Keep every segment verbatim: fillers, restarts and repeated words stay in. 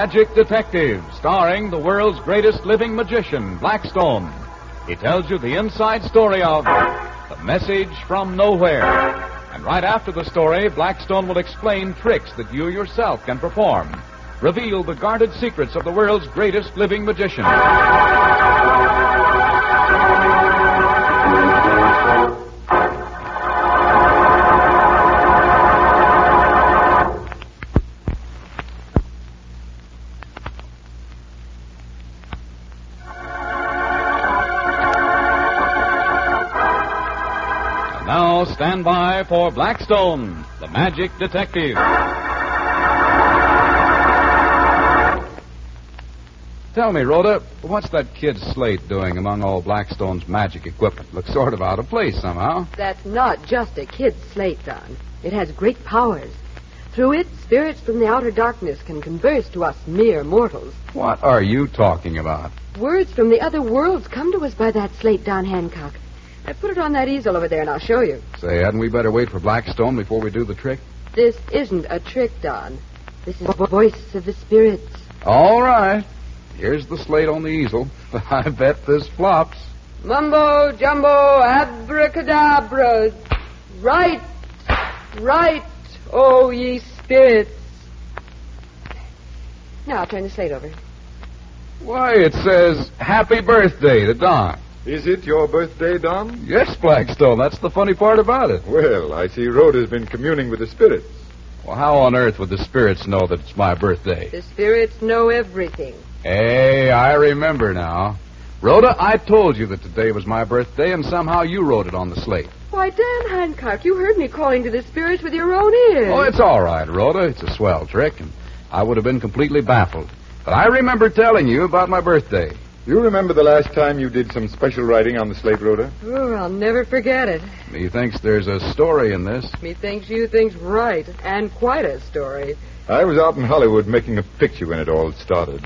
Magic Detective, starring the world's greatest living magician, Blackstone. He tells you the inside story of The Message from Nowhere. And right after the story, Blackstone will explain tricks that you yourself can perform. Reveal the guarded secrets of the world's greatest living magician. Now stand by for Blackstone, the Magic Detective. Tell me, Rhoda, what's that kid Slate doing among all Blackstone's magic equipment? Looks sort of out of place somehow. That's not just a kid's slate, Don. It has great powers. Through it, spirits from the outer darkness can converse to us mere mortals. What are you talking about? Words from the other worlds come to us by that slate, Don Hancock. I put it on that easel over there, and I'll show you. Say, hadn't we better wait for Blackstone before we do the trick? This isn't a trick, Don. This is the voice of the spirits. All right. Here's the slate on the easel. I bet this flops. Mumbo, jumbo, abracadabra. Right, right, oh ye spirits. Now I'll turn the slate over. Why, it says, Happy Birthday to Don. Is it your birthday, Don? Yes, Blackstone. That's the funny part about it. Well, I see Rhoda's been communing with the spirits. Well, how on earth would the spirits know that it's my birthday? The spirits know everything. Hey, I remember now. Rhoda, I told you that today was my birthday, and somehow you wrote it on the slate. Why, Dan Hancock, you heard me calling to the spirits with your own ears. Oh, it's all right, Rhoda. It's a swell trick, and I would have been completely baffled. But I remember telling you about my birthday. You remember the last time you did some special writing on the slate, Rhoda? Oh, I'll never forget it. Methinks there's a story in this. Methinks you think's right, and quite a story. I was out in Hollywood making a picture when it all started.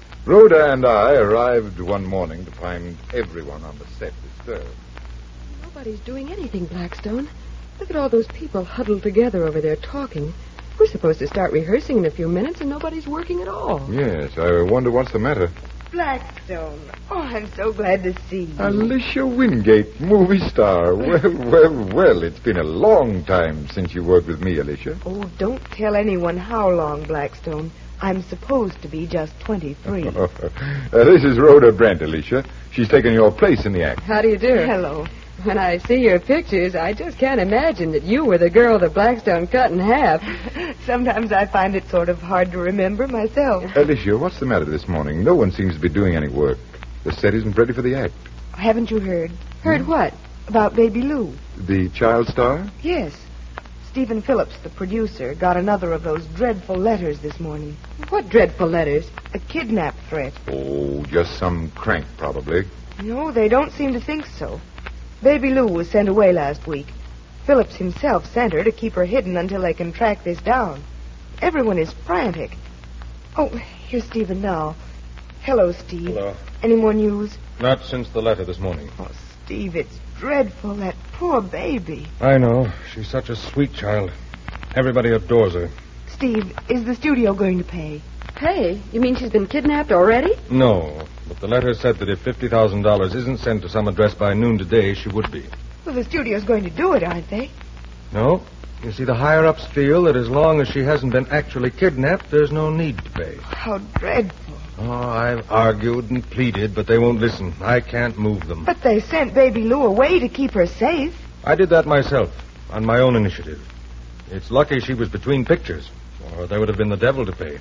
Rhoda and I arrived one morning to find everyone on the set disturbed. Nobody's doing anything, Blackstone. Look at all those people huddled together over there talking. We're supposed to start rehearsing in a few minutes, and nobody's working at all. Yes, I wonder what's the matter. Blackstone. Oh, I'm so glad to see you. Alicia Wingate, movie star. Well, well, well, it's been a long time since you worked with me, Alicia. Oh, don't tell anyone how long, Blackstone. I'm supposed to be just twenty-three. uh, this is Rhoda Brent, Alicia. She's taken your place in the act. How do you do? Hello. When I see your pictures, I just can't imagine that you were the girl that Blackstone cut in half. Sometimes I find it sort of hard to remember myself. Alicia, what's the matter this morning? No one seems to be doing any work. The set isn't ready for the act. Haven't you heard? Heard hmm? what? About Baby Lou. The child star? Yes. Stephen Phillips, the producer, got another of those dreadful letters this morning. What dreadful letters? A kidnap threat. Oh, just some crank, probably. No, they don't seem to think so. Baby Lou was sent away last week. Phillips himself sent her to keep her hidden until they can track this down. Everyone is frantic. Oh, here's Stephen now. Hello, Steve. Hello. Any more news? Not since the letter this morning. Oh, Steve, it's dreadful. That poor baby. I know. She's such a sweet child. Everybody adores her. Steve, is the studio going to pay? Pay? You mean she's been kidnapped already? No, but the letter said that if fifty thousand dollars isn't sent to some address by noon today, she would be. Well, the studio's going to do it, aren't they? No. You see, the higher-ups feel that as long as she hasn't been actually kidnapped, there's no need to pay. How dreadful. Oh, I've argued and pleaded, but they won't listen. I can't move them. But they sent Baby Lou away to keep her safe. I did that myself, on my own initiative. It's lucky she was between pictures, or there would have been the devil to pay.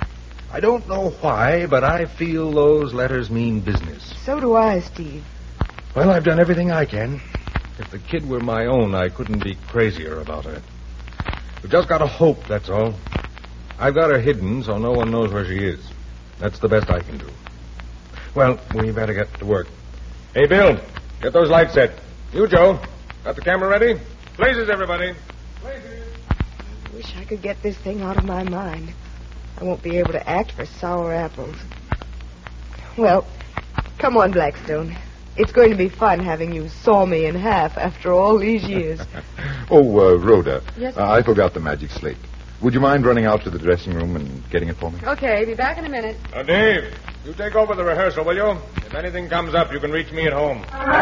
I don't know why, but I feel those letters mean business. So do I, Steve. Well, I've done everything I can. If the kid were my own, I couldn't be crazier about her. We've just got to hope, that's all. I've got her hidden so no one knows where she is. That's the best I can do. Well, we better get to work. Hey, Bill, get those lights set. You, Joe, got the camera ready? Blazes, everybody. Blazes. I wish I could get this thing out of my mind. I won't be able to act for sour apples. Well, come on, Blackstone. It's going to be fun having you saw me in half after all these years. oh, uh, Rhoda. Yes, uh, I forgot the magic slate. would you mind running out to the dressing room and getting it for me? Okay, be back in a minute. Uh, Dave, you take over the rehearsal, will you? If anything comes up, you can reach me at home.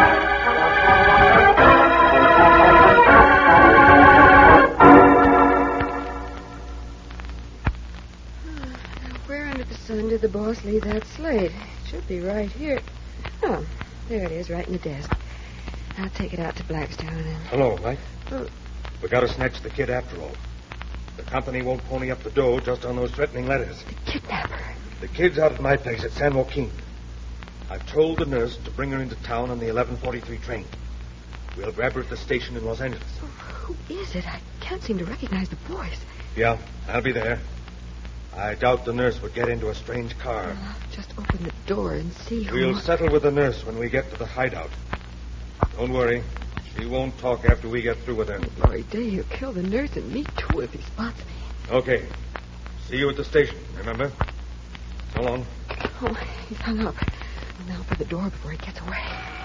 Where under the sun did the boss leave that slate? It should be right here. Oh, there it is, right in the desk. I'll take it out to Blackstone and... Hello, Mike. Oh. We gotta snatch the kid after all. The company won't pony up the dough just on those threatening letters. The kidnapper. The kid's out at my place at San Joaquin. I've told the nurse to bring her into town on the eleven forty-three train. We'll grab her at the station in Los Angeles. Oh, who is it? I can't seem to recognize the voice. Yeah, I'll be there. I doubt the nurse would get into a strange car. Well, I'll just open the door and see who... We'll settle with the nurse when we get to the hideout. Don't worry. She won't talk after we get through with her. Oh, Glory day, he'll kill the nurse and me, too, if he spots me. Okay. See you at the station, remember? So long. Oh, he's hung up. I'll now open the door before he gets away.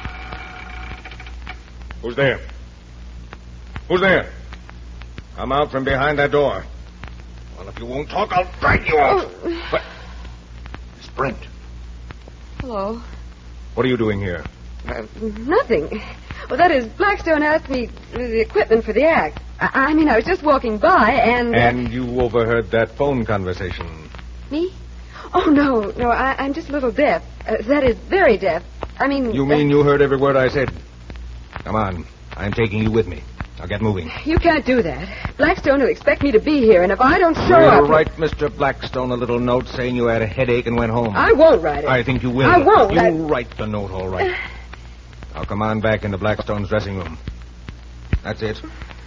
Who's there? Who's there? Come out from behind that door. Well, if you won't talk, I'll drag you out. Oh. But... Miss Brent. Hello. What are you doing here? Uh, nothing. Well, that is, Blackstone asked me the equipment for the act. I, I mean, I was just walking by and... Uh... And you overheard that phone conversation. Me? Oh, no, no, I, I'm just a little deaf. Uh, that is, very deaf. I mean... You mean uh... you heard every word I said? Come on. I'm taking you with me. Now get moving. You can't do that. Blackstone will expect me to be here, and if I don't show We'll up... We'll write Mister Blackstone a little note saying you had a headache and went home. I won't write it. I think you will. I won't. You I... write the note, all right. Now come on back into Blackstone's dressing room. That's it.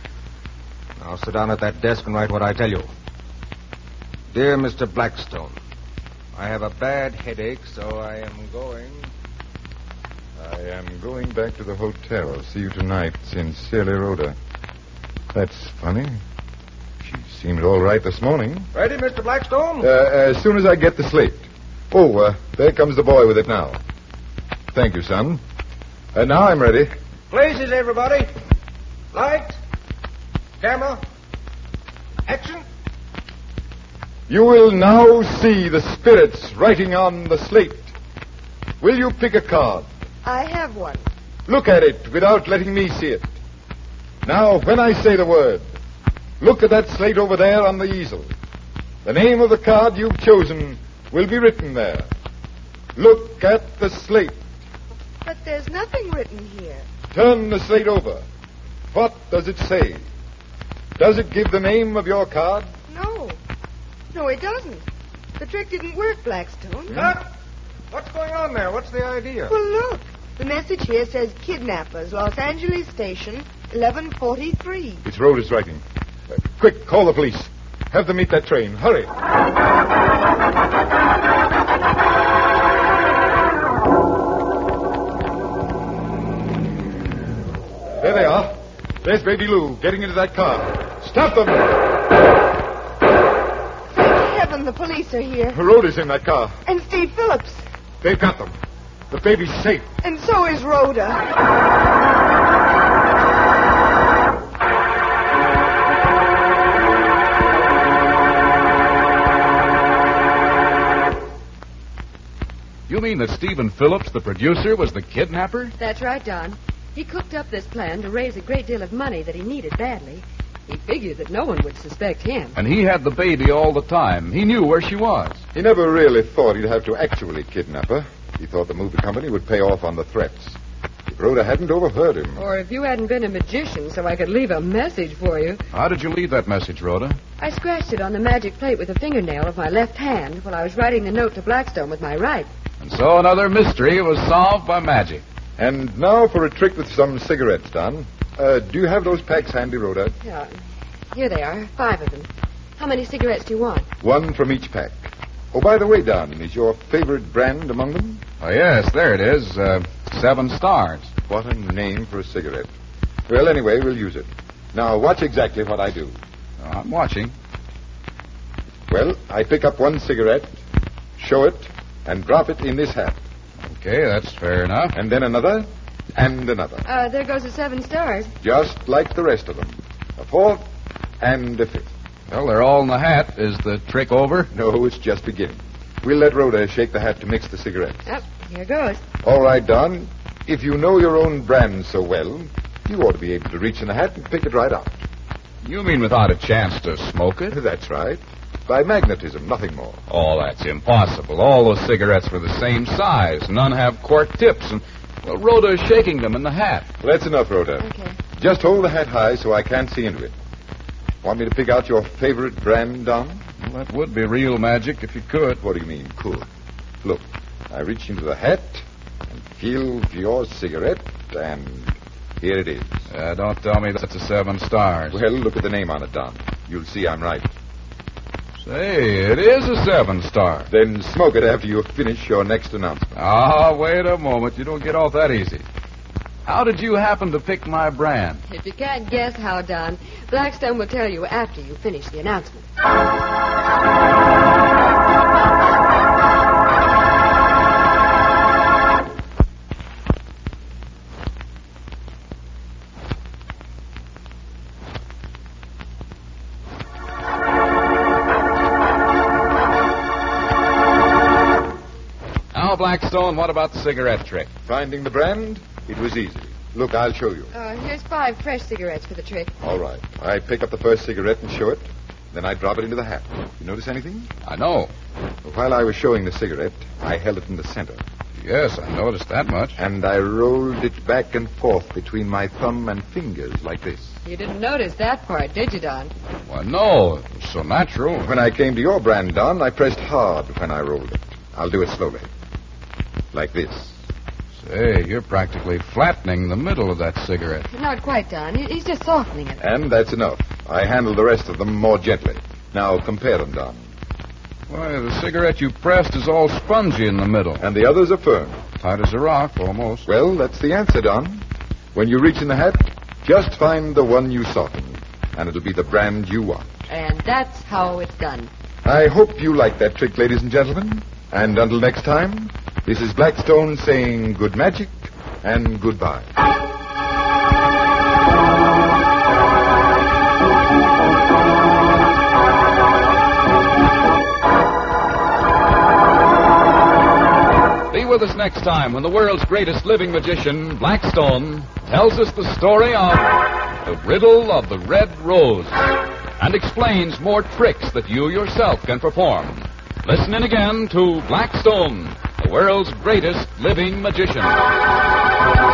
Now sit down at that desk and write what I tell you. Dear Mister Blackstone, I have a bad headache, so I am going... I am going back to the hotel. I'll see you tonight. Sincerely, Rhoda. That's funny. She seemed all right this morning. Ready, Mister Blackstone? Uh, as soon as I get the slate. Oh, uh, there comes the boy with it now. Thank you, son. Uh, now I'm ready. Places, everybody. Light. Camera. Action. You will now see the spirits writing on the slate. Will you pick a card? I have one. Look at it without letting me see it. Now, when I say the word, look at that slate over there on the easel. The name of the card you've chosen will be written there. Look at the slate. But there's nothing written here. Turn the slate over. What does it say? Does it give the name of your card? No. No, it doesn't. The trick didn't work, Blackstone. Cut! What's going on there? What's the idea? Well, look. The message here says kidnappers, Los Angeles Station, eleven forty-three. It's Rhoda's writing. Uh, quick, call the police. Have them meet that train. Hurry. There they are. There's Baby Lou getting into that car. Stop them! Thank heaven the police are here. Rhoda's in that car. And Steve Phillips. They've got them. The baby's safe. And so is Rhoda. You mean that Stephen Phillips, the producer, was the kidnapper? That's right, Don. He cooked up this plan to raise a great deal of money that he needed badly. He figured that no one would suspect him. And he had the baby all the time. He knew where she was. He never really thought he'd have to actually kidnap her. He thought the movie company would pay off on the threats. If Rhoda hadn't overheard him. Or if you hadn't been a magician so I could leave a message for you. How did you leave that message, Rhoda? I scratched it on the magic plate with a fingernail of my left hand while I was writing the note to Blackstone with my right. And so another mystery was solved by magic. And now for a trick with some cigarettes, Don. Uh, do you have those packs handy, Rhoda? Yeah. Here they are, five of them. How many cigarettes do you want? One from each pack. Oh, by the way, Don, is your favorite brand among them? Oh, yes, there it is. Uh, seven stars. What a name for a cigarette. Well, anyway, we'll use it. Now, watch exactly what I do. Oh, I'm watching. Well, I pick up one cigarette, show it, and drop it in this hat. Okay, that's fair enough. And then another, and another. Uh, there goes the seven stars. Just like the rest of them. A fourth, and a fifth. Well, they're all in the hat. Is the trick over? No, it's just beginning. We'll let Rhoda shake the hat to mix the cigarettes. Yep, here goes. All right, Don. If you know your own brand so well, you ought to be able to reach in the hat and pick it right out. You mean without a chance to smoke it? That's right. By magnetism, nothing more. Oh, that's impossible. All those cigarettes were the same size. None have cork tips, and well, Rhoda is shaking them in the hat. Well, that's enough, Rhoda. Okay. Just hold the hat high so I can't see into it. Want me to pick out your favorite brand, Don? Well, that would be real magic if you could. What do you mean, could? Look, I reach into the hat and feel for your cigarette, and here it is. Uh, don't tell me that's a seven stars. Well, look at the name on it, Don. You'll see I'm right. Say, it is a seven star. Then smoke it after you finish your next announcement. Ah, wait a moment. You don't get off that easy. How did you happen to pick my brand? If you can't guess how, Don, Blackstone will tell you after you finish the announcement. Now, Blackstone, what about the cigarette trick? Finding the brand? It was easy. Look, I'll show you. Uh, here's five fresh cigarettes for the trick. All right. I pick up the first cigarette and show it. Then I drop it into the hat. You notice anything? I know. While I was showing the cigarette, I held it in the center. Yes, I noticed that much. And I rolled it back and forth between my thumb and fingers like this. You didn't notice that part, did you, Don? Well, no. It was so natural. When I came to your brand, Don, I pressed hard when I rolled it. I'll do it slowly. Like this. Say, you're practically flattening the middle of that cigarette. Not quite, Don. He- He's just softening it. And that's enough. I handle the rest of them more gently. Now compare them, Don. Why, the cigarette you pressed is all spongy in the middle. And the others are firm. Tight as a rock, almost. Well, that's the answer, Don. When you reach in the hat, just find the one you soften, and it'll be the brand you want. And that's how it's done. I hope you like that trick, ladies and gentlemen. And until next time, this is Blackstone saying good magic and goodbye. Be with us next time when the world's greatest living magician, Blackstone, tells us the story of the riddle of the red rose and explains more tricks that you yourself can perform. Listen in again to Blackstone, the world's greatest living magician.